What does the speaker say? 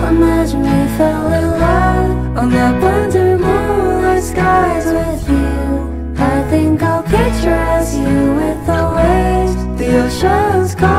Imagine we fell in love on that blender moonlight skies with you. I think I'll picture as you with the waves, the ocean's calm.